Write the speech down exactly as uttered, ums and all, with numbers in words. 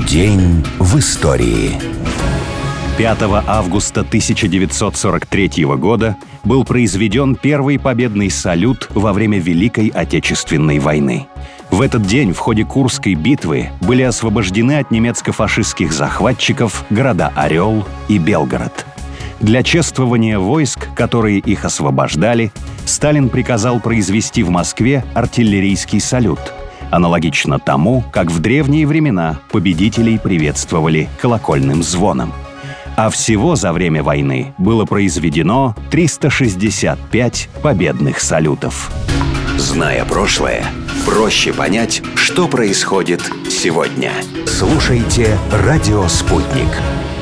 День в истории. пятого августа тысяча девятьсот сорок третьего года был произведен первый победный салют во время Великой Отечественной войны. В этот день в ходе Курской битвы были освобождены от немецко-фашистских захватчиков города Орел и Белгород. Для чествования войск, которые их освобождали, Сталин приказал произвести в Москве артиллерийский салют, аналогично тому, как в древние времена победителей приветствовали колокольным звоном. А всего за время войны было произведено триста шестьдесят пять победных салютов. Зная прошлое, проще понять, что происходит сегодня. Слушайте «Радио Спутник».